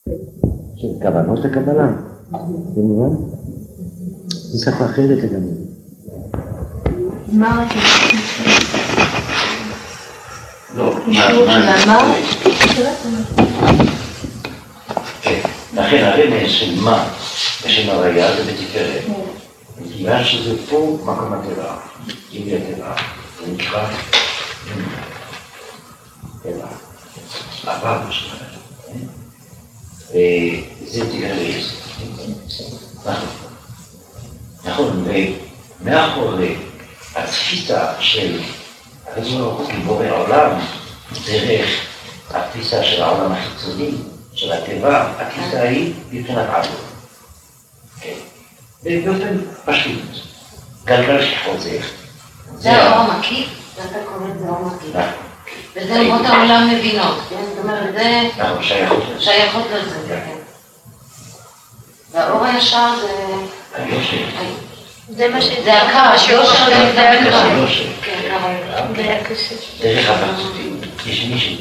של כוונות לקבלה. זה מובן? זה שפה אחרת לגמרי. מה זה? לא, מה? לכן הרמז של מה ושל הראייה זה בתפארת. מכיוון שזה פה מקום הטבע, גילוי הטבע, זה נקרא טבע, עבר בשביל וזה תגרס. נכון, ומאחורי התפיסה של הרזור כבורא העולם, דרך התפיסה של העולם החיצוני, של הטבע, התפיסה היא מבחינת עבוד. ובאופן פשוט, גלגל שחוזר. זה האור המקיף? אתה קורא את זה האור המקיף. וזה אומות העולם מבינות, זאת אומרת, זה שייכות לזה. והאור הישר זה... זה הקש, יושר זה הקש. דרך הפרצופים, יש מישהו.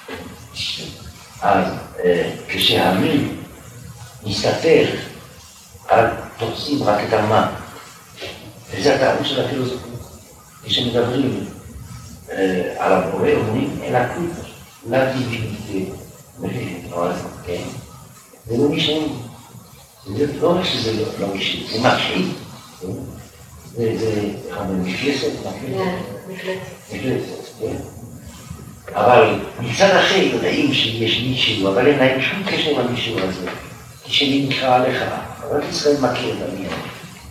אז כשהמין מסתתר, תוצאים רק את המה. וזה הטענות של הפילוסופיה. כשמדברים על הבורא, אומרים אלקות, לדיביניטי, כן? זה לא משנה. זה לא רק שזה לא משנה, זה מפחיד. זה מפלצת, כן? אבל מצד אחר יודעים שיש מישהו, אבל אין להם שום קשר למישהו הזה. כשאני נקרא עליך, אבל ישראל מכיר את העניין.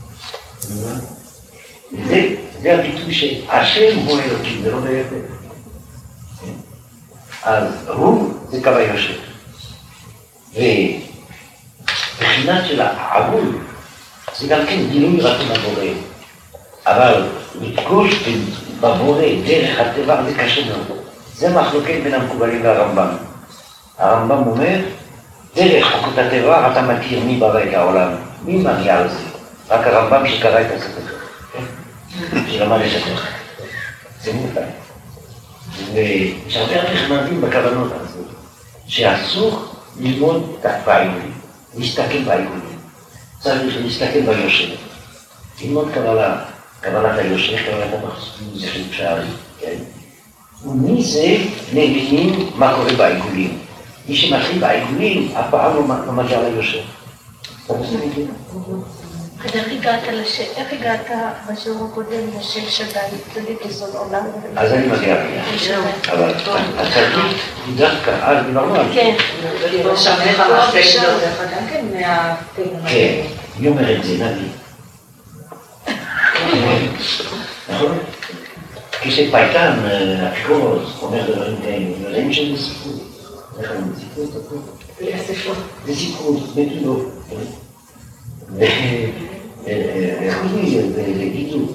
זה הביטוי שהשם הוא אלוקים, זה לא ביותר. אז הוא זה קו היושב. ובחינת של העבוד, זה גם כן גילוי רצון הבורא. אבל לפגוש בבורא דרך הטבע זה קשה מאוד. זה מחלוקת בין המקובלים והרמב"ם. הרמב"ם אומר, דרך חוקות הטבע אתה מכיר מי ברא את העולם. מי מגיע על זה? רק הרמב"ם שקרא את הספר. שלמד את הספר. זה מובן. ושהרבה נחמדים בכוונות הזאת, שאסור ללמוד בעיגולים, להסתכל בעיגולים. צריך להסתכל ביושב. ללמוד קבלת היושב, קבלת המחסים, זה של שערים, כן? ומזה מבינים מה קורה בעיגולים. מי שמתחיל בעיגולים, אף פעם לא מגיע ליושב. אתה מסכים איתי? אז איך הגעת בשיעור הקודם לשם שדי, תגיד איזון עולם? אז אני מגיע ביה. אבל התרבות היא דווקא, אז דיברנו על זה. כן. כן, היא אומרת זה, נביא. נכון? כשפייטן, אפיקורוס, אומר דברים כאלה, דברים של סיפור. איך אני סיפור את הכל? זה סיפור, בתולו. וחולי זה גידול.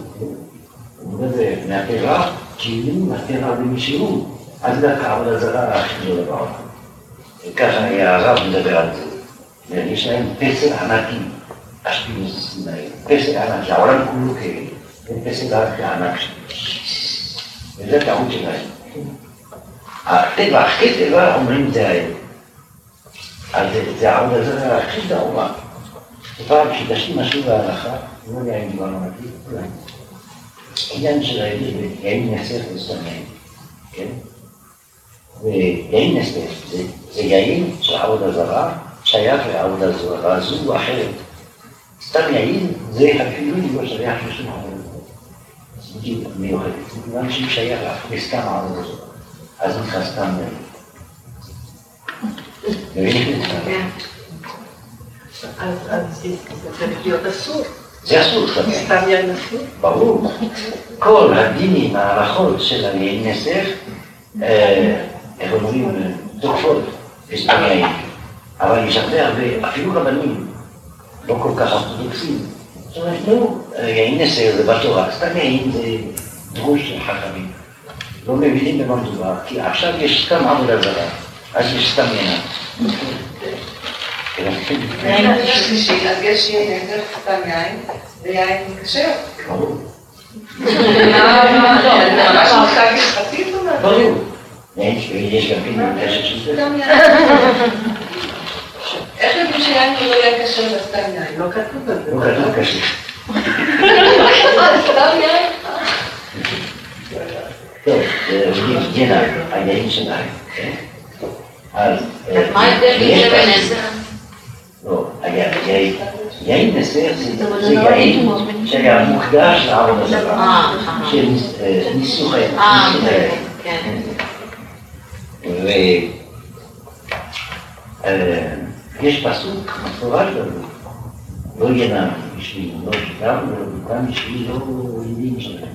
מהטבע, כאילו מהטבע במישהו, אז דווקא עבודה זרה הכי גדולה בעולם. וככה היה הרב מדבר על זה. יש להם פסל ענקי, אשפינוס, פסל ענקי, העולם כולו כפסל ענק. וזה טעות שלהם. הטבע, הכי טבע, אומרים זה האל. אז זה העבודה זרה הכי גדולה. פעם כשתשים משהו בהלכה, לא יודע אם דיברנו נקי, אולי. עניין של ההבדל ביין נסף וסתם יין, כן? ויין נסף זה יין של עבודה זרה, שייך לעבודה זרה, זו או אחרת. סתם יין זה אפילו לא שייך לשום עבודה. זה מיוחד, כיוון שהוא שייך לסתם עבודה זרה. אז נקרא סתם יין. מבינים את זה? אז זה צריך להיות אסור. זה אסור. סתם יין אסור? ברור. כל הדינים, ההלכות של היין נסף, איך אומרים, תוקפות בסתם יין. אבל יש הרבה, אפילו רבנים, לא כל כך אורתודוקסים. זאת אומרת, נו, יין נסף זה בתורה, סתם יין זה דרוש של חכמים. לא מבינים במה מדובר, כי עכשיו יש סתם עבודה זרה, אז יש סתם יין. אז יש יותר סתם יין, ויין קשה. ברור. זה ממש מושג הלכתי, זאת אומרת? ברור. יש גם כן קשר של זה. שיין לא יהיה קשר לסתם יין, לא כתוב על זה. לא כתוב קשה. סתם יין? טוב, ינה, היין שלהם, כן? אז... מה ההבדל בין זה לבין נסר? לא, יין נסר זה יין שהיה מוקדש לעבודה זרה, של ניסוך היין. כן. ויש פסוק מפורש בנו, לא ינם בשביל לא שגם ולא בותם בשביל לא ידים שלהם.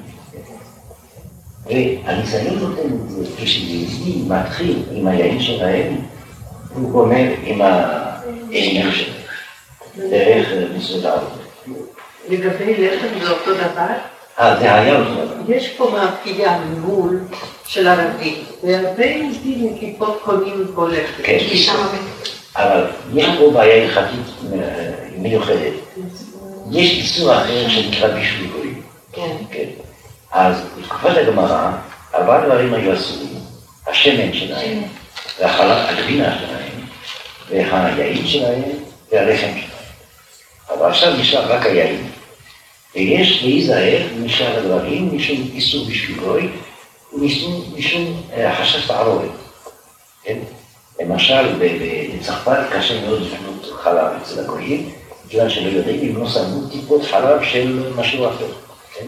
והניסיון נותן את זה, כשיהודי מתחיל עם היין שלהם, הוא גומר עם העניין שלהם, דרך מסודר. לגבי לחם זה אותו דבר? זה היה אותו דבר. יש פה מאפייה ממול של ערבים, והרבה יהודים עם כיפות קונים פה לחם. כן, אבל יש פה בעיה הלכתית מיוחדת. יש איסור אחר שנקרא בישול גויים. כן. אז בתקופת הגמרא, 4 דברים היו אסורים, השמן שלהם, הגבינה שלהם, והיין שלהם, והלחם שלהם. אבל עכשיו נשאר רק היין. ויש להיזהר משאר הדברים, משום איסור בישול גוי, ומשום חשש תערובת. כן? למשל, בצרפת קשה מאוד לקנות חלב אצל הגויים, בגלל שלא יודעים אם לא שמו טיפות חלב של משהו אחר. כן?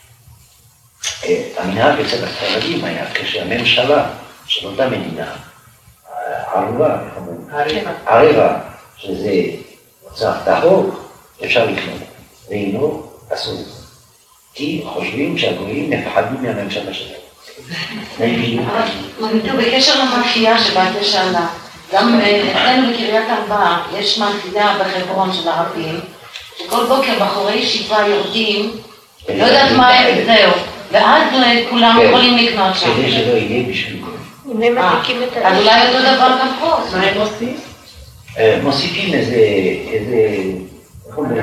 המנהג אצל הספרדים היה כשהממשלה של אותה מדינה, ערבה, שזה מוצר טהור, אפשר לקנות, ואם לא, אסור. כי חושבים שהגויים מפחדים מהממשלה שלהם. בקשר למאפייה שבאת לשאלה, גם אצלנו בקריית ארבע יש מאפייה בחברון של ערבים, שכל בוקר בחורי ישיבה יורדים, לא יודעת מה הם, זהו, ואז כולם יכולים לקנות שם. כדי שלא יהיה בשביל גוי. אז אולי אותו דבר גם פה. מה הם עושים? מוסיפים איזה... איך אומרים?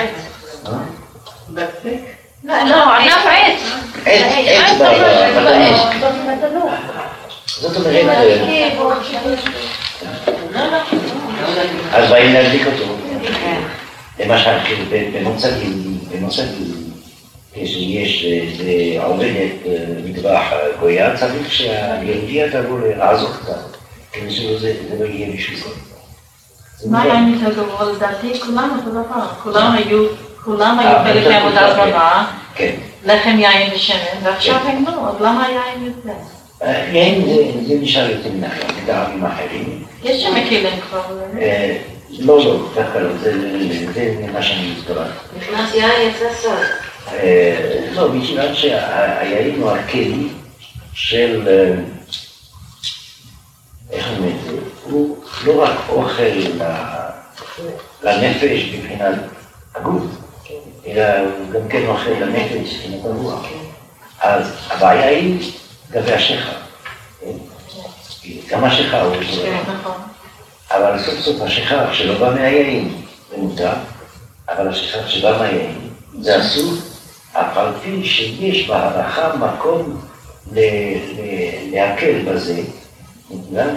בצק? לא, ענף עץ. עץ בתנור. זאת אומרת... אז באים להדליק אותו. למשל, במוצג יהודי, כשיש עובדת מטבח גויה, צריך שהיהודייה תבוא לעזור קצת, כדי שזה לא יהיה בשביל זה. מה היה יותר גרוע לדעתי? כולם אותו דבר. כולם היו חלק מעבודה זרה, לחם יין ושמן, ועכשיו הם לא, אז למה יין יותר? יין זה נשאר יותר נחם, בטעמים אחרים. יש שם מקלים כבר. לא, דווקא לא, זה מה שאני מתכוון. נכנס יין יצא סוד. לא, מכיוון שהיין הוא הכלי של, איך אומרים את זה, הוא לא רק אוכל לנפש מבחינת הגוף, אלא הוא גם כן אוכל לנפש מבחינת הרוח. אז הבעיה היא לגבי השכר. גם השכר הוא זורק. אבל סוף סוף השכר שלא בא מהיין זה מותר, אבל השכר שבא מהיין זה אסור, אף על פי שיש בהלכה מקום להקל בזה, מכיוון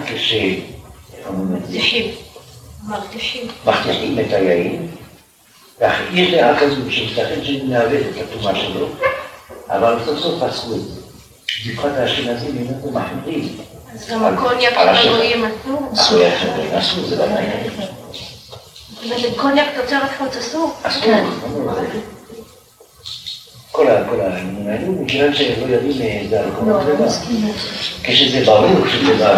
מחתיכים את היין, יש דעה כזו שמסתכן שנעבד את הטומאה שלו, אבל סוף סוף פסקו את זה. בפרט האשכנזים איננו מחמירים. אז גם הקוניאק של הגויים אסור? אסור, זה לא מעניין. קוניאק תוצרת חוץ אסור? אסור, כל העניינים האלו, מכיוון שלא יודעים זה על כל הדבר. כשזה ברור שזה בא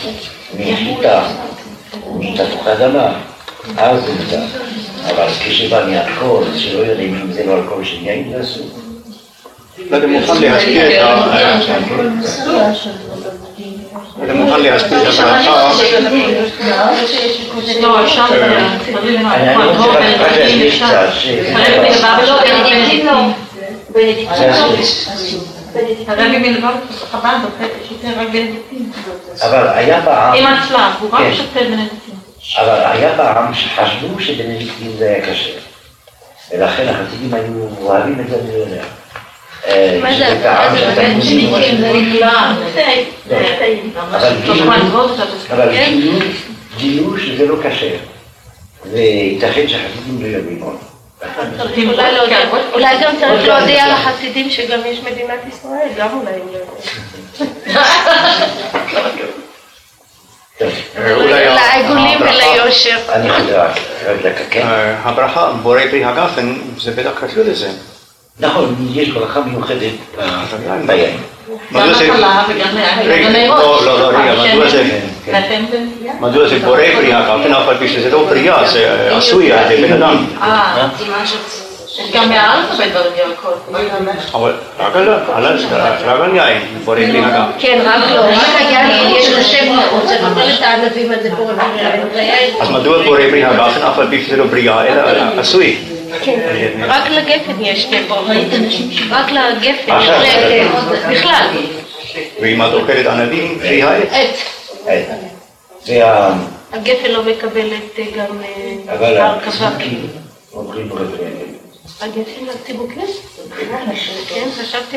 מתפוח אדמה, אז זה מותר. אבל כשבא מאלכוהול, שלא יודעים אם זה לא אלכוהול של יין, זה אסור. אתה מוכן להשקיע את אתה מוכן להשקיע את הברכה. לא, שם זה אני רוצה רק להגיד קצת הרבי מלבד חב"ד שותה רק בנדיקטין. אבל היה פעם... עם הצלב, הוא רק שותה בנדיקטין. אבל היה פעם שחשבו שבנדיקטין זה היה קשה. ולכן החסידים היו אוהבים את זה מיליונר. מה זה? בנדיקטין זה נפלא. אבל גילו שזה לא קשה. וייתכן שהחסידים לא יודעים עוד. אולי גם צריך להודיע לחסידים שגם יש מדינת ישראל, גם אולי הם לא יודעים. לעגולים וליושר. אני חוזר רק לקקן. הברכה, בורא פרי הגפן, זה בטח קשור לזה. נכון, יש ברכה מיוחדת ביין. גם החלה וגם נרות. לא, רגע, מדוע זה בורא פרי הגפן, אף על פי שזה לא פרייה, זה עשוי על ידי בן אדם. יש גם מהארץ הרבה דברים ירקות. אבל רק על יין, בורא פרי הגפן. כן, רק לא, רק היין יש לו שם מאוד, זה נותן את הענבים הזה פה, אז מדוע בורא פרי הגפן, אף על פי שזה לא פרייה, אלא עשוי? רק לגפן יש פה, רק לגפן, בכלל. ואם את אוכלת ענבים, פרי העץ? הגפן לא מקבלת גם אבל הרכבה. הציבוקים אומרים בורא פרי הגפן. הגפן הציבוקים? כן, חשבתי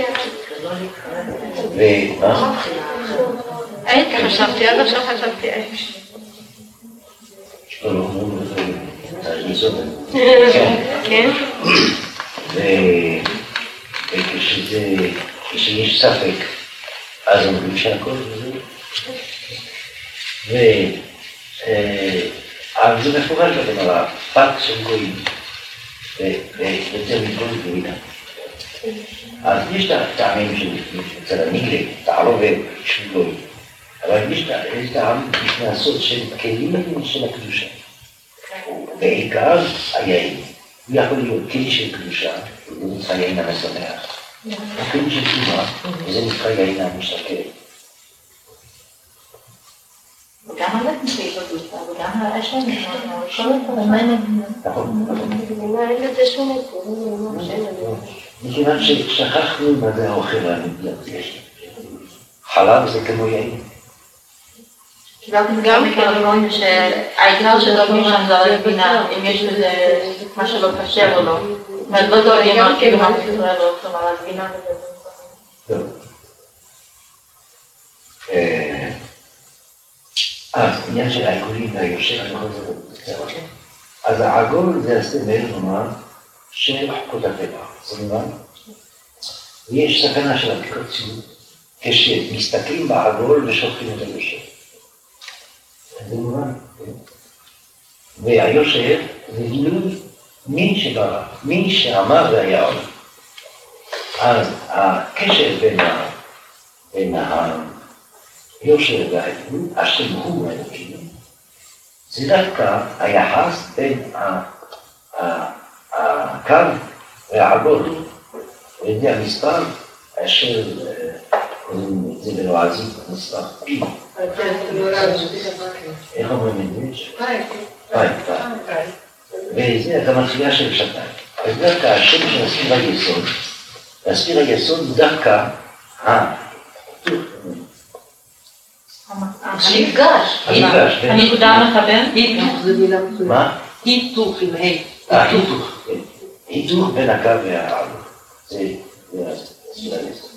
ומה? עץ חשבתי, עד עכשיו חשבתי עץ. לא, לא, כן? וכשיש ספק, אז אומרים שהכל וזה. אבל זה מפורש לכם על הפת של גויים, ויותר מכל גוינה. אז יש טעמים אצל הנגלה, תערובת של גויים, אבל יש טעם בפני הסוד של כלים של הקדושה. בעיקר היין, הוא יכול להיות כלי של קדושה, וזה נקרא יין המשמח. כלי של טומאה, וזה נקרא יין המשקר. וגם הלחם שיש בגופה, וגם האשם, כל הדברים. נכון. אין לזה שום מקום. מכיוון ששכחנו מה זה האוכל האמיתי. חלב זה כמו יין. גם רואים שהעיקר שדוגמים שם זה על הבינה, אם יש בזה מה שלא קשר או לא. ולא דואגים רק כאילו מה ישראל לא עושים על הבינה. עניין של העגולים והיושב, אז העגול זה הסמל, נאמר, של חוקות הטבע, זה נאמר? ויש סכנה של עתיקות ציבור, כשמסתכלים בעגול ושופכים את היושב. זה נאמר? והיושב זה גילוי מי שאמר והיה עולם. אז הקשר בין היושר והעגול, השם הוא האלוקים, זה דווקא היחס בין הקו והעגול, וזה המספר אשר קוראים את זה בלועזית, מספר פי. איך אומרים את זה? פי. וזה גם התחילה של שבתיים. אז דווקא השם של הספיר היסוד, והספיר היסוד הוא דווקא המפגש. הנקודה המחבר? היתוך זה מילה מצוינת. מה? היתוך עם ה'. היתוך, כן. היתוך בין הקו והעגול. זה הספיר היסוד.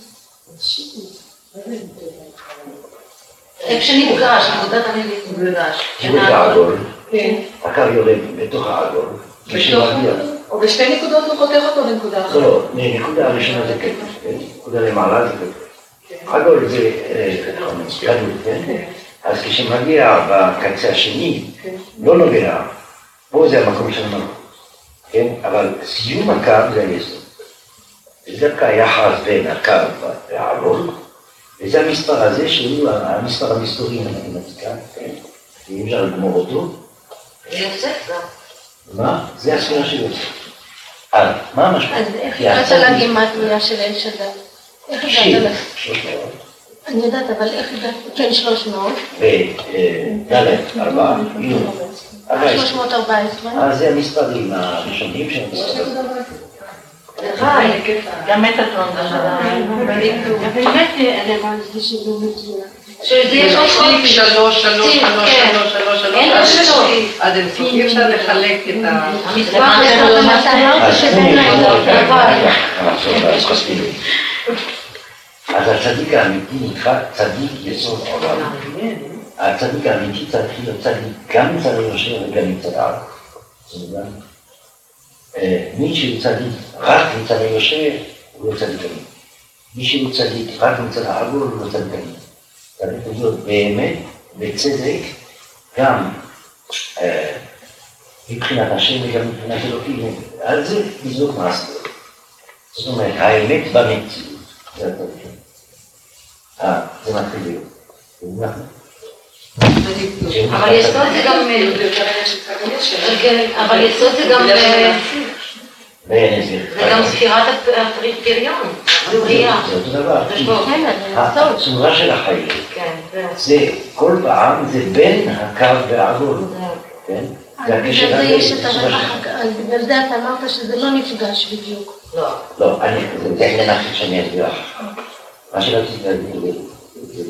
איך שנפגש, נקודת המפגש. תראו את העגול, הקו יורד בתוך העגול, או בשתי נקודות הוא חותך אותו לנקודה אחת. לא, נקודה הראשונה זה כתף, נקודה למעלה זה כתף. עגול זה כדור, אז כשמגיע בקצה השני, לא נוגע, פה זה המקום של המלכות, אבל סיום הקו זה היסוד. זה דווקא היחס בין הקו והעגול, וזה המספר הזה שהוא המספר המסתורי במתמטיקה, ואם אפשר לגמור אותו. זה יוסף גם. מה? זה הספירה של יוסף. מה המשמעות? אז איך הגעת לגימטריה של אל שדי? איך הגעת לך? 300. אני יודעת, אבל איך הגעת? כן, 300. וד' 4, י' 314. אז זה המספרים הראשונים של המספרים. גם מטאטרון זה באמת, אני אמרתי שזה מצוין. שזה יש עוד שליק 3, 3, 3, 3, 3, 3, אין רשתות. עד אינסוף, אי אפשר לחלק את ה... המספר הזה אתה אמרת שבין אז הצדיק האמיתי נקרא צדיק יסוד עולם. הצדיק האמיתי צריך להיות צדיק גם מצד היושר וגם מצד העגול. מי שהוא צדיק רק מצד היושב, הוא לא צדיק אמיתי. מי שהוא צדיק רק מצד העגול, הוא לא צדיק אמיתי. צריך להיות באמת, בצדק, גם מבחינת השם וגם מבחינת אלוקים. על זה בדיוק מעשה. זאת אומרת, האמת במציאות. זה התוצאה. זה מתחיל להיות. אבל יסוד זה גם... אבל יסוד זה גם... זה גם ספירת הפריון, הבריאה. זה אותו דבר. הצורה של החיים. זה כל פעם, זה בין הקו והעגול. בגלל זה יש את הרווח, בגלל זה אתה אמרת שזה לא נפגש בדיוק. לא, זה מנחת שאני אסביר לך. מה שרציתי להגיד זה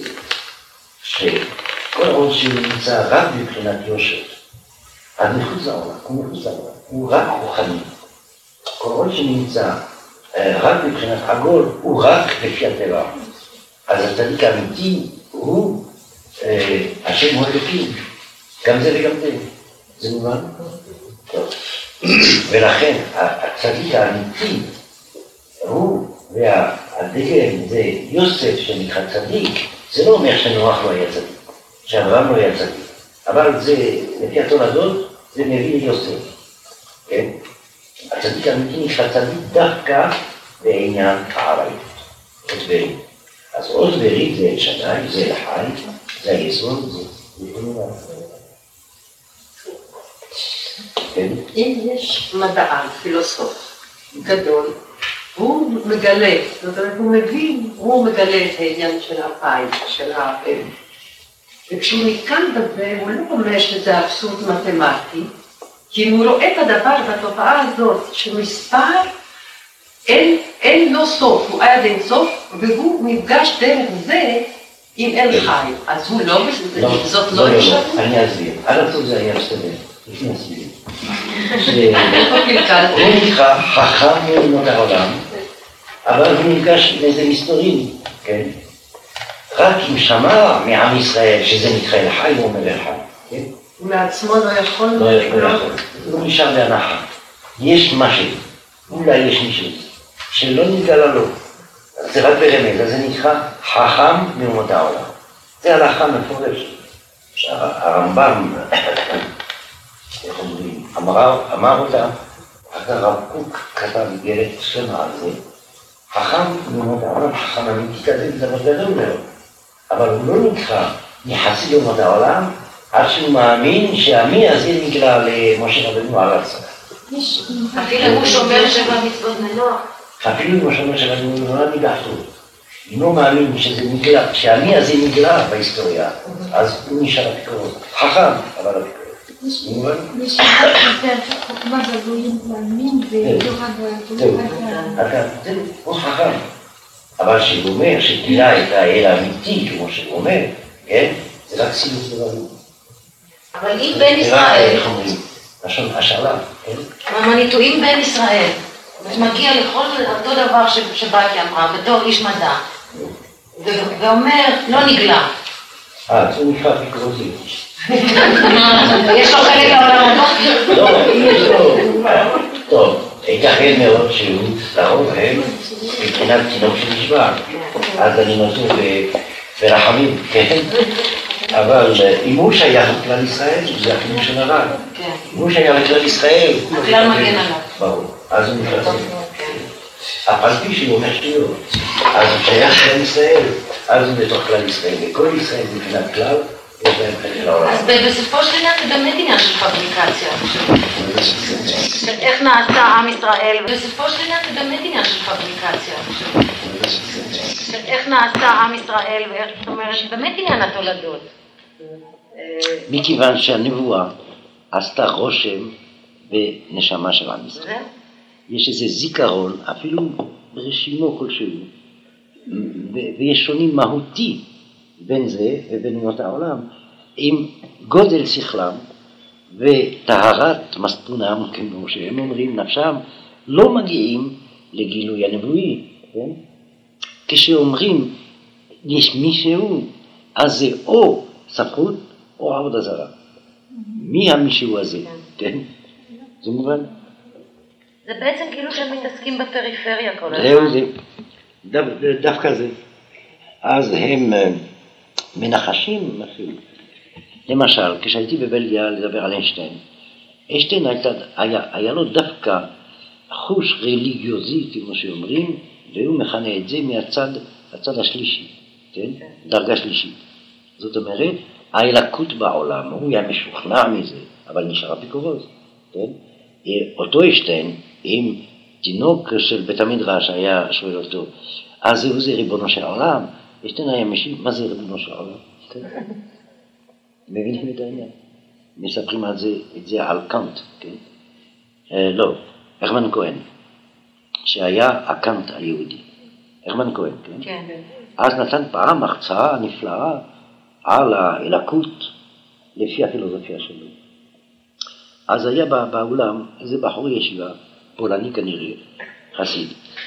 שכל עוד שהוא נמצא רק מבחינת יושר, אז מחוץ לעולם, הוא רק רוחני. כל עוד שנמצא רק מבחינת עגול, הוא רק לפי הטבע. אז הצדיק האמיתי הוא השם הוא אלוקים, גם זה וגם זה. זה מובן? ולכן הצדיק האמיתי הוא, והדגל זה יוסף שנקרא צדיק, זה לא אומר שנוח לא היה צדיק, שאברהם לא היה צדיק, אבל זה, לפי התולדות, זה מביא ליוסף. כן? הצדיק האמיתי נקרא צדיק דווקא בעניין הערבית, עוזברית. אז עוזברית זה שדי, זה לחי, זה היסוד, זה כמובן. אם יש מדען, פילוסוף גדול, הוא מגלה, זאת אומרת, הוא מבין, הוא מגלה את העניין של הפיים, של האבן. וכשהוא נתקן בזה, הוא לא אומר שזה אבסורד מתמטי, כי הוא רואה את הדבר בתופעה הזאת, שמספר אין לו סוף, הוא עד אין סוף, והוא נפגש דרך זה עם אל חי. אז הוא לא, זאת לא אפשרות. אני אסביר, עד הסוף זה היה מסתדר, לפני הסביר. הוא נקרא חכם מאומות העולם, אבל הוא נפגש עם איזה מסתורים, כן? רק אם שמע מעם ישראל שזה נקרא אל חי, הוא אומר אל חי, כן? הוא מעצמו לא יכול. לא יכול. הוא נשאר בהנחה. יש משהו, אולי יש מישהו, שלא נתגלה לו. זה רק ברמז, אז זה נקרא חכם מאומות העולם. זה הלכה מפורשת. הרמב"ם, איך אומרים, אמר אותה, הרב קוק כתב איגרת שלמה על זה, חכם מאומות העולם, חכם אמיתי כזה, זה דבר מאוד. אבל הוא לא נקרא יחסי לאומות העולם, עד שהוא מאמין שהמי הזה נגלה למשה רבנו ארצה. אפילו הוא שומר שבע מצוות מנוח. אפילו אם הוא שומר שבע מצוות מנוח נידחתו. אם הוא מאמין שזה נגלה, שהמי הזה נגלה בהיסטוריה, אז הוא נשאר אפיקורות. חכם, אבל אפיקורות. יש חוכמה גדולים מאמין ותורה גדולים. הוא חכם. אבל שהוא אומר שתהיה את האל האמיתי, כמו שהוא אומר, כן? זה רק סילוס דברים. אבל אם בין ישראל, איך אומרים? לשון השאלה, כן? המניטויים בין ישראל, ומגיע לכל אותו דבר שבאתי אמרה, בתור איש מדע, ואומר, לא נגלה. זה נקרא פיקרותי. יש לו חלק לעולם הבא? לא, יש לו. טוב, ייתכן מאוד שהוא, לרוב הם, מבחינת תינוק שנשבר. אז אני נותן ברחמים, כן? אבל אם הוא שייך לכלל ישראל, זה החינוך של הרב. אם הוא שייך לכלל ישראל, הכלל מגן עליו. ברור, אז הוא נכנס. אף על פי שהוא אומר שטויות. אז הוא שייך לכלל ישראל, אז הוא בתוך כלל ישראל. וכל ישראל מבחינת כלל, יש להם חלק לעולם. אז בסופו של עניין זה באמת עניין של פבריקציה. של איך נעשה עם ישראל, בסופו של עניין זה באמת עניין של פבריקציה. של איך נעשה עם ישראל, זאת אומרת, באמת עניין התולדות. מכיוון שהנבואה עשתה רושם בנשמה של עם ישראל. יש איזה זיכרון, אפילו ברשימו כלשהו, ויש שוני מהותי בין זה ובין אומות העולם, עם גודל שכלם וטהרת מספונם, כמו שהם אומרים, נפשם, לא מגיעים לגילוי הנבואי, כן? כשאומרים יש מישהו, אז זה או ספרות או עבודה זרה. מי המישהו הזה, כן? זה מובן. זה בעצם כאילו שהם מתעסקים בפריפריה כל הזמן. זהו זה, דווקא זה. אז הם מנחשים אפילו. למשל, כשהייתי בבלגיה לדבר על איינשטיין, איינשטיין היה לו דווקא חוש רליגיוזי, כמו שאומרים, והוא מכנה את זה מהצד השלישי, כן? דרגה שלישית. זאת אומרת, האלוקות בעולם, הוא היה משוכנע מזה, אבל נשאר אפיקורוס, כן? אותו איינשטיין, עם תינוק של בית המדרש היה שואל אותו, אז זה ריבונו של העולם? איינשטיין היה משיב, מה זה ריבונו של העולם? מבינים את העניין? מספרים את זה על קאנט, כן? לא, הרמן כהן, שהיה הקאנט היהודי. הרמן כהן, כן? כן. אז נתן פעם הרצאה נפלאה על האלוקות לפי הפילוסופיה שלו. אז היה באולם איזה בחור ישיבה, פולני כנראה, חסיד,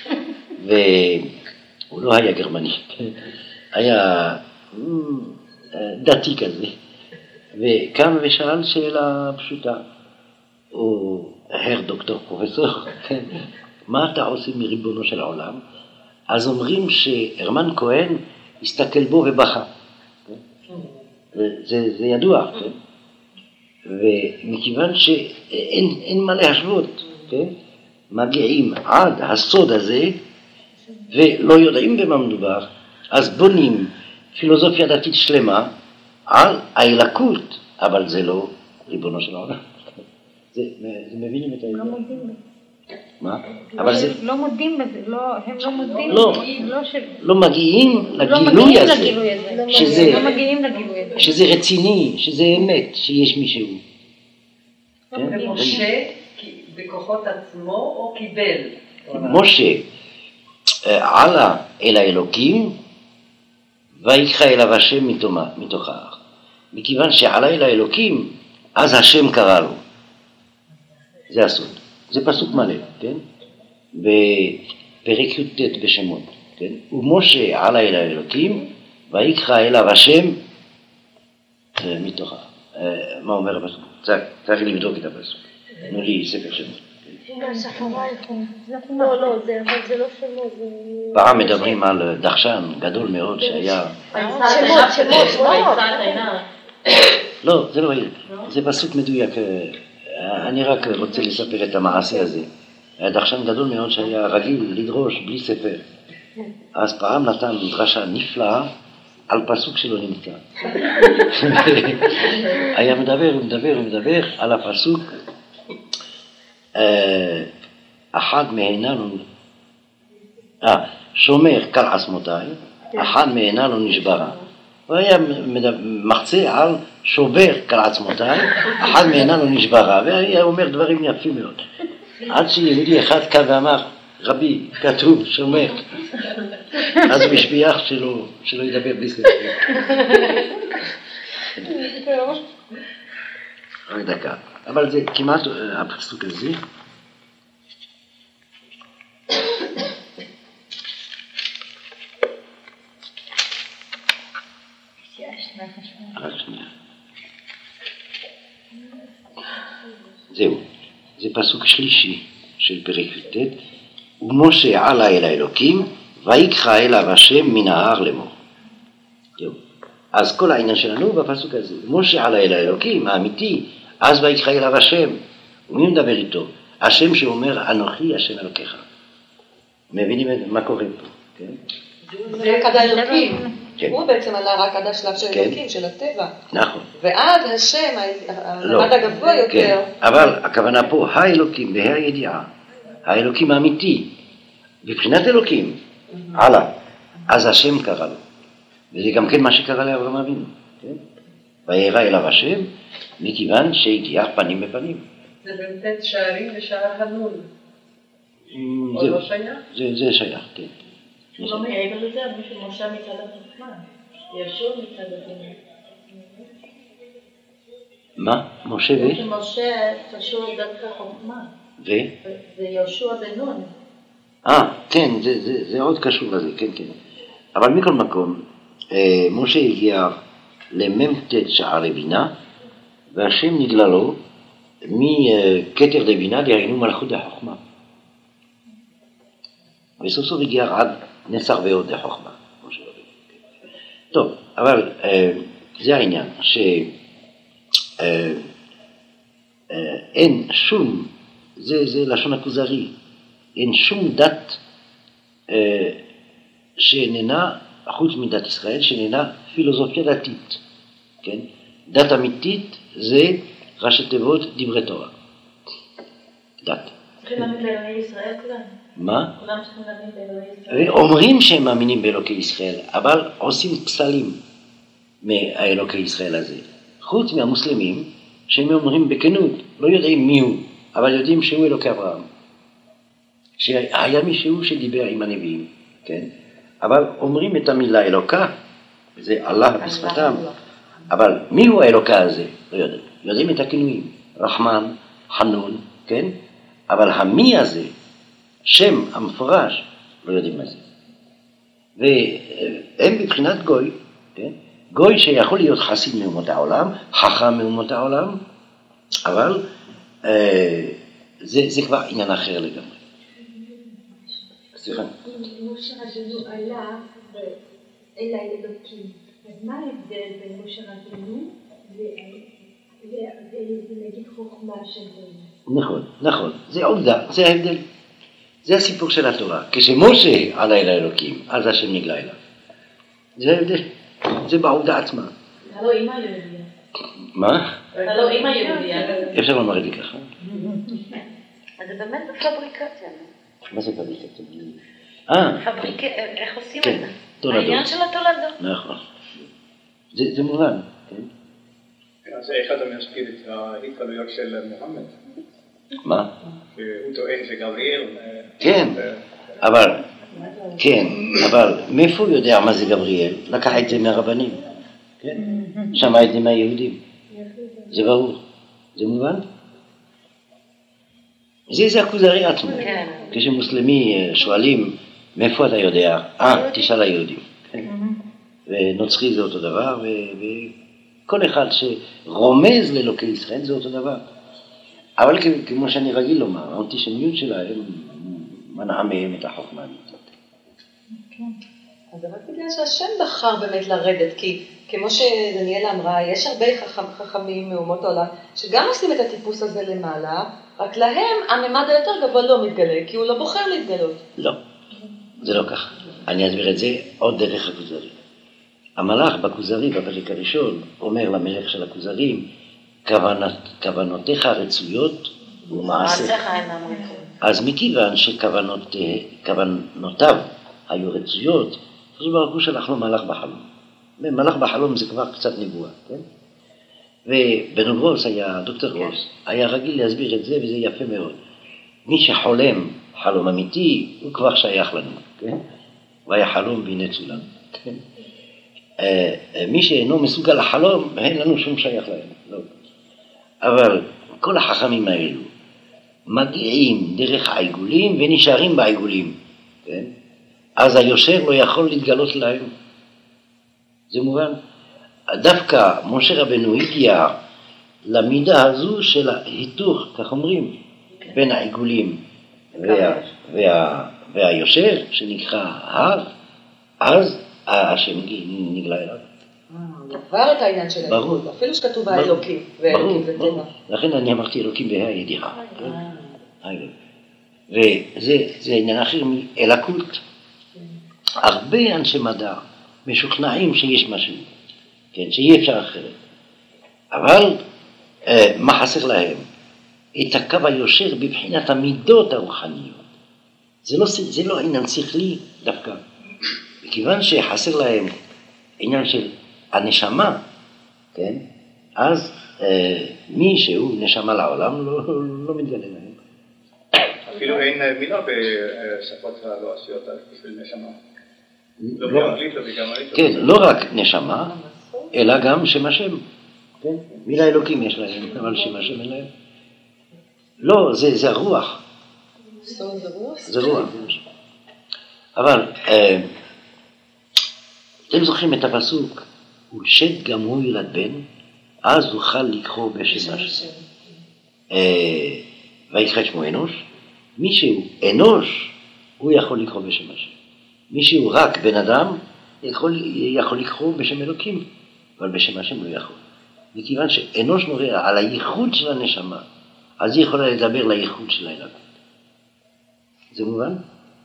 והוא לא היה גרמני, היה דתי כזה, וקם ושאל שאלה פשוטה, או הר דוקטור פרופסור, מה אתה עושה מריבונו של העולם? אז אומרים שהרמן כהן הסתכל בו ובכה. זה ידוע, כן? ומכיוון שאין מה להשוות, כן? מגיעים עד הסוד הזה ולא יודעים במה מדובר, אז בונים פילוסופיה דתית שלמה על האלוקות, אבל זה לא ריבונו של העולם. זה מבינים את העניין? לא מודים בזה. מה? אבל זה... לא מודים בזה, הם לא מודים. לא מגיעים לגילוי הזה. לא מגיעים לגילוי הזה. שזה רציני, שזה אמת, שיש מישהו. ומשה בכוחות עצמו או קיבל? משה עלה אל האלוקים ויקרא אליו השם מתוך הארץ. מכיוון שעלה אל האלוקים, אז השם קרא לו. זה הסוד. זה פסוק מלא, כן? בפרק י"ט בשמות, כן? ומשה עלה אל האלוקים ויקרא אליו השם מתוך הארץ. מה אומר הפסוק? צריך לבדוק את הפסוק. תנו לי ספר שמות. לא, זה לא שמות. פעם מדברים על דחשן גדול מאוד שהיה... שמות. לא, זה לא יהיה. זה פסוק מדויק. אני רק רוצה לספר את המעשה הזה. היה דחשן גדול מאוד שהיה רגיל לדרוש בלי ספר. אז פעם נתן דרשה נפלאה על פסוק שלא נמצא. היה מדבר על הפסוק אחד מהננו שומר כל עצמותיי, אחד מהננו נשברה. הוא היה מחצה על שובר כל עצמותיי, אחד מהננו נשברה, והיה אומר דברים יפים מאוד. עד שיהודי אחד קם ואמר, רבי, כתוב, שומר. אז הוא השביח שלא ידבר בלי ספר. רק דקה. אבל זה כמעט הפסוק הזה. רק שנייה. זהו. זה פסוק שלישי של פרק י"ט. ומשה עלה אל האלוקים ויקרא אליו השם מן ההר לאמור. זהו. אז כל העניין שלנו בפסוק הזה. משה עלה אל האלוקים האמיתי, אז ויקרא אליו השם. ומי מדבר איתו? השם שאומר אנוכי השם אלוקיך. מבינים מה קורה פה, כן? זה רק עד האלוקים. הוא בעצם עלה רק עד השלב של אלוקים, של הטבע. נכון. ועד השם, המעמד הגבוה יותר. אבל הכוונה פה, האלוקים והידיעה, האלוקים האמיתי, בבחינת אלוקים, עלה. אז השם קרא לו. וזה גם כן מה שקרה לאברהם אבינו, כן? וירא אליו השם, מכיוון שהגיח פנים בפנים. זה באמת שערים ושער הנון. או לא שייך? זה שייך, כן. לא מעבר לזה, מישהו משה מצד החוכמה, ישוע מצד החוכמה. מה? משה ו? משה קשור דרך החוכמה. ו? זה יהושע בן נון. כן, זה עוד קשור לזה, כן, כן. אבל מכל מקום, משה הגיע למ"ט שערי בינה, והשם נגלה לו מכתר דבינה דהיינו מלכות דחוכמה. וסוף סוף הגיע עד נצח ועוד דחוכמה. טוב, אבל זה העניין, שאין שום, זה לשון הכוזרי, אין שום דת שאיננה, חוץ מדת ישראל, שאיננה פילוסופיה דתית. כן? דת אמיתית זה ראשי תיבות דברי תורה. דת. צריכים להאמין באלוהי ישראל כולם? מה? כולם צריכים להאמין באלוהי ישראל. אומרים שהם מאמינים באלוקי ישראל, אבל עושים פסלים מהאלוקי ישראל הזה. חוץ מהמוסלמים, שהם אומרים בכנות, לא יודעים מי הוא, אבל יודעים שהוא אלוקי אברהם. שהיה מישהו שדיבר עם הנביאים, כן? אבל אומרים את המילה אלוקה, זה אללה בשפתם, אבל מי הוא האלוקה הזה? לא יודעים. יודעים את הכינויים, רחמן, חנון, כן? אבל המי הזה, שם המפורש, לא יודעים מה זה. והם בבחינת גוי, כן? גוי שיכול להיות חסיד מאומות העולם, חכם מאומות העולם, אבל זה כבר עניין אחר לגמרי. סליחה. משה רבנו עלה אל האלוקים. אז מה ההבדל בין משה רבנו ולהגיד חוכמה של גויים? נכון, זה עובדה, זה ההבדל. זה הסיפור של התורה. כשמשה עלה אל האלוקים, אז השם נגלה אליו. זה ההבדל. זה בעובדה עצמה. אתה לא אימא יהודיה. מה? אתה לא אימא יהודיה. אפשר לומר את זה ככה. אז זה באמת פבריקציה. מה זה פבריקציה? איך עושים את כן, זה? תולדות. העניין של התולדות. נכון. זה מובן, כן? אז איך אתה מסביר את ההתגלויות של מוחמד? מה? שהוא טוען שגבריאל... כן, אבל מאיפה הוא יודע מה זה גבריאל? לקח את זה מהרבנים, כן? שמע את זה מהיהודים. זה ברור. זה מובן? זה הכוזרי עצמו. כשמוסלמי שואלים מאיפה אתה יודע? תשאל היהודים. ונוצרי זה אותו דבר, וכל אחד שרומז לאלוקי ישראל זה אותו דבר. אבל כמו שאני רגיל לומר, האנטישמיות שלהם מנעה מהם את החוכמה האמיתית. אז רק בגלל שהשם בחר באמת לרדת, כי כמו שדניאלה אמרה, יש הרבה חכמים מאומות העולם, שגם עושים את הטיפוס הזה למעלה, רק להם הממד היותר גבוה לא מתגלה, כי הוא לא בוחר להתגלות. לא, זה לא כך. אני אסביר את זה עוד דרך הכוזרי. המלאך בכוזרי, בפרק הראשון, אומר למלך של הכוזרים, כוונותיך רצויות ומעשיך. אז מכיוון שכוונותיו היו רצויות, אז ברוך הוא שלח לו מלאך בחלום. מלאך בחלום זה כבר קצת נבואה, כן? ובן גרוס היה, דוקטור גרוס, היה רגיל להסביר את זה, וזה יפה מאוד. מי שחולם חלום אמיתי, הוא כבר שייך לנו, כן? והיה חלום והנה צולם, כן? מי שאינו מסוגל לחלום, אין לנו שום שייך להם, לא. אבל כל החכמים האלו מגיעים דרך העיגולים ונשארים בעיגולים, כן? אז היושר לא יכול להתגלות להם. זה מובן. דווקא משה רבנו הגיע למידה הזו של ההיתוך, כך אומרים, בין העיגולים והיושר, שנקרא הר, אז השם נגלה אליו. עבר את העניין של האלוקים, אפילו שכתוב האלוקים, ואלוקים וטבע. לכן אני אמרתי אלוקים בהידיעה. וזה עניין אחר מאלוקות. הרבה אנשי מדע משוכנעים שיש משהו, כן, שאי אפשר אחרת. אבל מה חסר להם? את הקו היושר בבחינת המידות הרוחניות. זה לא עניין שכלי דווקא. מכיוון שחסר להם עניין של הנשמה, כן? אז מי שהוא נשמה לעולם לא מתגלה להם. אפילו אין מילה בשפות הלועזיות בשביל נשמה. לא באנגלית, לא בגרמנית. כן, לא רק נשמה, אלא גם שם השם. כן? מילה אלוקים יש להם, אבל שם השם אין להם. לא, זה הרוח. זה רוח. אבל אתם זוכרים את הפסוק, ולשת גם הוא ילד בן, אז אוכל לקרוא בשם השם. ויקרא שמו אנוש, מי שהוא אנוש, הוא יכול לקרוא בשם השם. מי שהוא רק בן אדם, יכול לקרוא בשם אלוקים, אבל בשם השם לא יכול. מכיוון שאנוש מורה על הייחוד של הנשמה, אז היא יכולה לדבר לייחוד של האלוקות. זה מובן?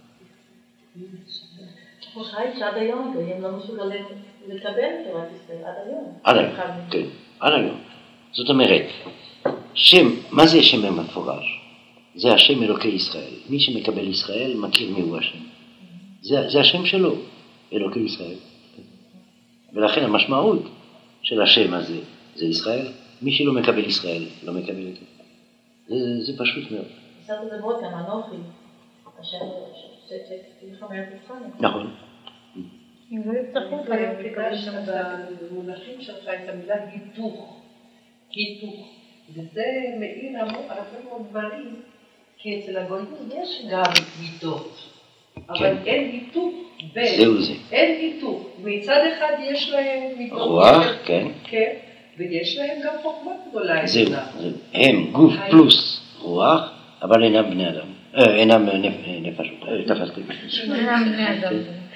התחושה היא שעד היום הם לא מסוגלים לקבל את תורת ישראל, עד היום. עד היום, כן, עד היום. זאת אומרת, מה זה שם המפורש? זה השם אלוקי ישראל. מי שמקבל ישראל מכיר מי הוא השם. זה השם שלו, אלוקי ישראל. ולכן המשמעות של השם הזה זה ישראל. מי שלא מקבל ישראל לא מקבל את זה. זה פשוט מאוד. עשת הדברות, אנוכי, השם שתלחמר תבחן. נכון. אם לא יצטרכו את היום לקבל שם במונחים שלך את המילה היתוך. וזה מעיר על הרבה מאוד דברים, כי אצל הגויים יש גם מידות, אבל אין היתוך בין. זהו זה. אין היתוך. מצד אחד יש להם מידות. רוח, כן. כן, ויש להם גם חוכמה גדולה. זהו. הם גוף פלוס רוח, אבל אינם בני אדם. אינם נפשות. תפסתי. אינם בני אדם.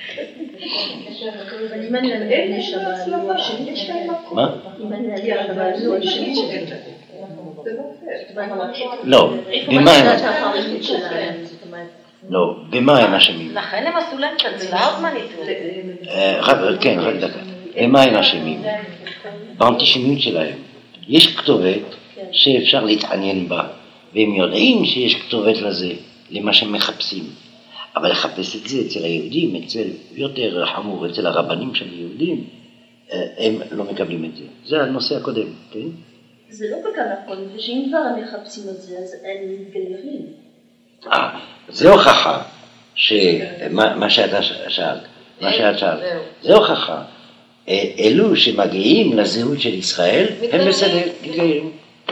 אם אני אין נשמה, יש להם מקום. מה? אם אני אגיע לבעלו, לא, במה הם? לא, במה הם אשמים? לכן הם עשו להם את הצלב מניטור. כן, רק דקה. במה הם אשמים? באנטישמיות שלהם. יש כתובת שאפשר להתעניין בה, והם יודעים שיש כתובת לזה, למה שהם מחפשים. אבל לחפש את זה אצל היהודים, אצל יותר חמור, אצל הרבנים של היהודים, הם לא מקבלים את זה. זה הנושא הקודם, כן? זה לא כל כך נכון, ושאם כבר הם מחפשים את זה, אז הם מתגיירים. זה הוכחה, מה שאתה שאלת, זה הוכחה. אלו שמגיעים לזהות של ישראל, הם בסדר, מתגיירים.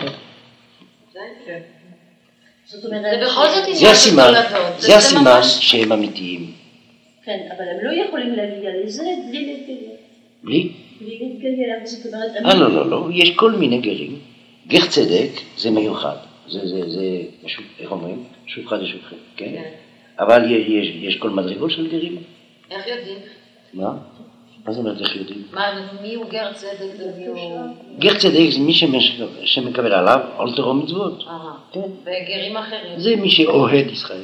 זאת אומרת, זה הסימן שהם אמיתיים. כן, אבל הם לא יכולים להגיע לזה בלי להתגייר. בלי? בלי להתגייר, זאת אומרת... לא, יש כל מיני גרים. גר צדק זה מיוחד, זה, איך אומרים? שוב חד ושוב חד, כן? אבל יש כל מדרגות של גרים. איך יודעים? מה? מה זאת אומרת איך יודעים? מי הוא גר צדק ומי הוא... גר צדק זה מי שמקבל עליו עול תורה ומצוות. וגרים אחרים? זה מי שאוהד ישראל.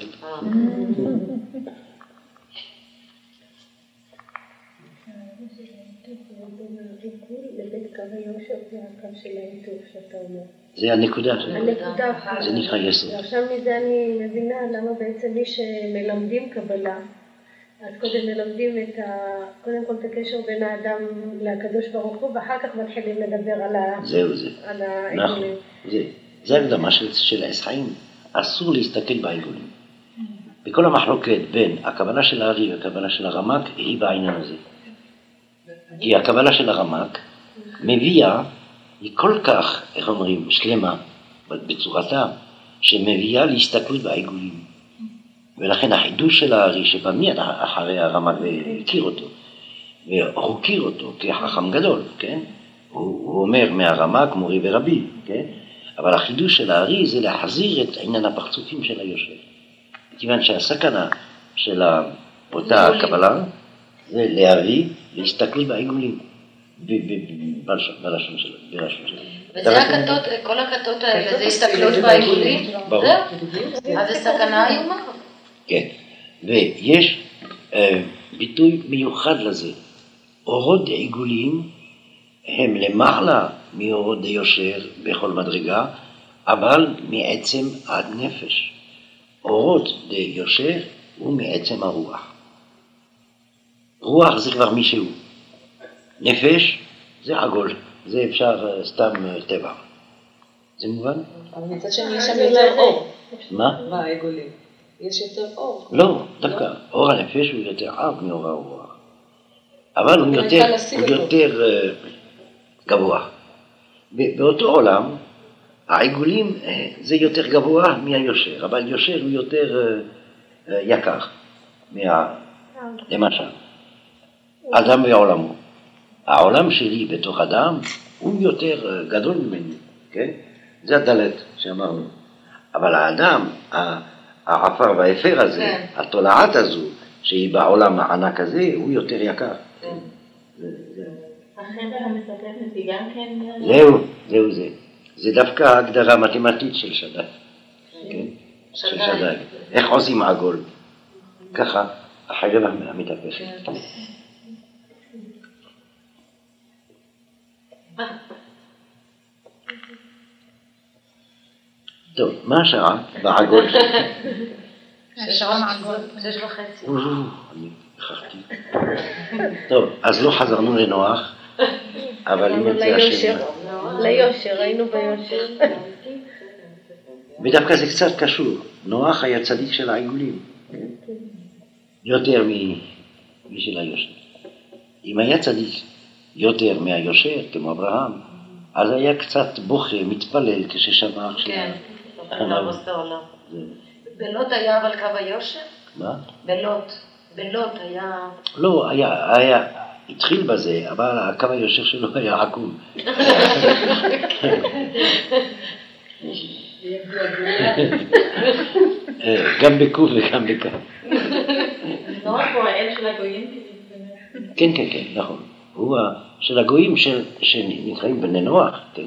זה הנקודה שלנו. זה נקרא יסוד. ועכשיו מזה אני מבינה למה בעצם מי שמלמדים קבלה, אז קודם מלמדים קודם כל את הקשר בין האדם לקדוש ברוך הוא, ואחר כך מתחילים לדבר על העגולים. זה הקדמה של העץ חיים. אסור להסתכל בעגולים. בכל המחלוקת בין הקבלה של הארי והקבלה של הרמק היא בעניין הזה. כי הקבלה של הרמק מביאה, היא כל כך, איך אומרים, שלמה בצורתה, שמביאה להסתכלות בעגולים. ולכן החידוש של הארי שבא מיד אחרי הרמק והכיר אותו, והוקיר אותו כחכם גדול, כן? הוא אומר מהרמק מורי ורבי, כן? אבל החידוש של הארי זה להחזיר את עניין הפרצופים של היושב. כיוון שהסכנה של אותה הקבלה זה להביא להסתכלות בעגולים. בלשון שלו. וזה הכתות, כל הכתות האלה, זה הסתכלות בעגולים? ברור. אז זה סכנה איומה. כן, ויש ביטוי מיוחד לזה. אורות עגולים הם למעלה מאורות יושר בכל מדרגה, אבל מעצם עד נפש. אורות יושר הוא מעצם הרוח. רוח זה כבר מישהו. נפש זה עגול, זה אפשר סתם טבע. זה מובן? אבל מצד שני יש שם יותר אור. מה? בעגולים. יש יותר אור. לא, דווקא. אור הנפש הוא יותר עב מאור הרוח. אבל הוא יותר גבוה. באותו עולם, העגולים זה יותר גבוה מהיושר, אבל יושר הוא יותר יקר למשל. אדם ועולמו. העולם שלי בתוך אדם הוא יותר גדול ממני, כן? זה הדלת שאמרנו. אבל האדם, העפר והאפר הזה, התולעת הזו, שהיא בעולם הענק הזה, הוא יותר יקר. החדר המסתתף גם כן... זהו זה. זה דווקא ההגדרה מתמטית של שד"ג. כן? של שד"ג. איך עושים עגול? ככה, החדר המתהפך. טוב, מה השעה בעגול? שעון עגול, 6:30. אני הכרחתי. טוב, אז לא חזרנו לנוח, אבל אם יצא השם... ליושר, היינו ביושר. ודווקא זה קצת קשור. נוח היה צדיק של העיגולים. יותר משל היושר. אם היה צדיק יותר מהיושר, כמו אברהם, אז היה קצת בוכה, מתפלל כששמע עכשיו. כן, לבוס העולם. בלוט היה אבל קו היושר? מה? בלוט היה... לא, היה, התחיל בזה, אבל הקו היושר שלו היה עקום. גם בקוף וגם בקו. נוח הוא האל של הגויים? כן, נכון. הוא של הגויים שנקראים בני נוח, כן?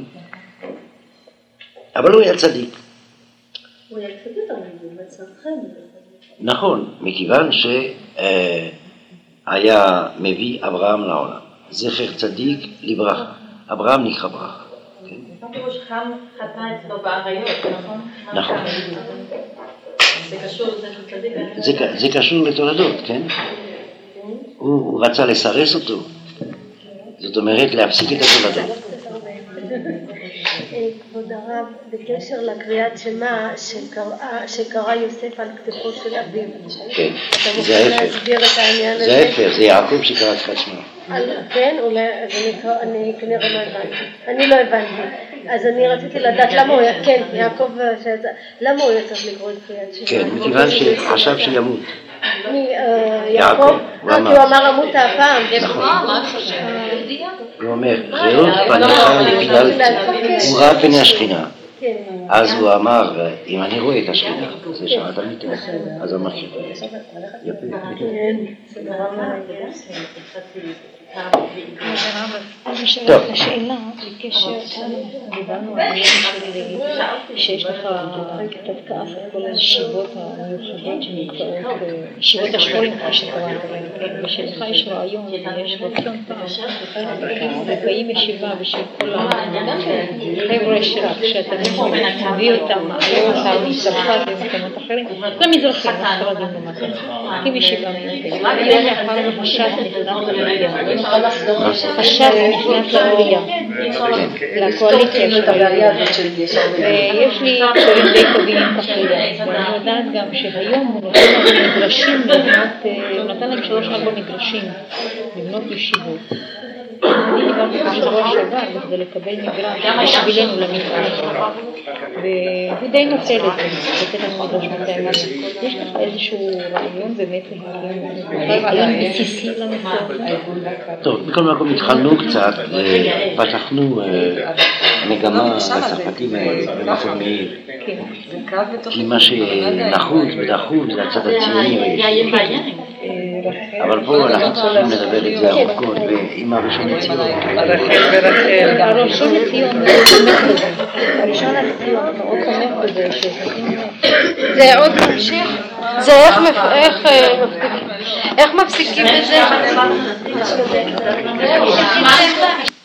אבל הוא היה צדיק. הוא היה צדיק, אבל הוא מצרכם. נכון, מכיוון שהיה מביא אברהם לעולם. זכר צדיק לברכה. אברהם נקרא ברכה. הפירוש חם חטא אצלו בעריות, נכון? נכון. זה קשור לזה שהוא צדיק? זה קשור לתולדות, כן? הוא רצה לסרס אותו. זאת אומרת, להפסיק את התולדות. כבוד הרב, בקשר לקריאת שמע שקרא יוסף על כתפו של אביו. כן, אתה זה מוכן להסביר את העניין הזה? זה ההפך, זה יעקב שקרא כתפת שמע. כן, אולי, אז אני כנראה לא הבנתי. אני לא הבנתי. אז אני רציתי לדעת למה הוא, כן, יעקב, למה הוא יצא לקרוא את קריאת שמע? כן, מכיוון שחשב שימות. יעקב? כי הוא אמר אמות הפעם. מה את חושבת? הוא אומר, ראות פניך לגדלתי, הוא ראה פני השכינה. אז הוא אמר, אם אני רואה את השכינה, זה שעת אמיתו. אז הוא אמר, יפה. טוב. השאלה, בקשר, דיברנו על שיש לך דווקא על כל הישיבות המיוחדות שנמצאות, ישיבות השחורים, כמו שקראת, ושלך יש רעיון ויש רצון וקיים ישיבה בשביל כל החבר'ה שלך, שאתה מביא אותם, מעלה אותם, מצרפת ומקומות אחרים, למזרחים, הספרדים ומתאים, עם ישיבה מיוחדת. היום מאחר וחשת נכנס לעלייה, חשת נכנס לעלייה, לקואליציה של העלייה, ויש לי קשרים די טובים עם כחלייה, ואני יודעת גם שהיום הוא נותן להם מגרשים לבנות, הוא נתן להם 3-4 מגרשים לבנות ישיבות. אני דיברתי בשבוע שעבר כדי לקבל מגרש בשבילנו למפעל, והוא די נוטה לזה, לתת לנו מגרש מתי. יש לך איזשהו רעיון באמת רעיון בסיסי לנושא? טוב, בכל מקום התחלנו קצת, פתחנו מגמה בצרפתים במקום מאיר. כי מה שנחוץ ודחוף זה הצד הציוני. אבל פה אנחנו צריכים לדבר את זה ארוכות, ועם הראשון לציון. הראשון לציון מאוד תומך בזה. הראשון לציון מאוד תומך בזה. זה עוד ממשיך? זה איך מפסיקים את זה?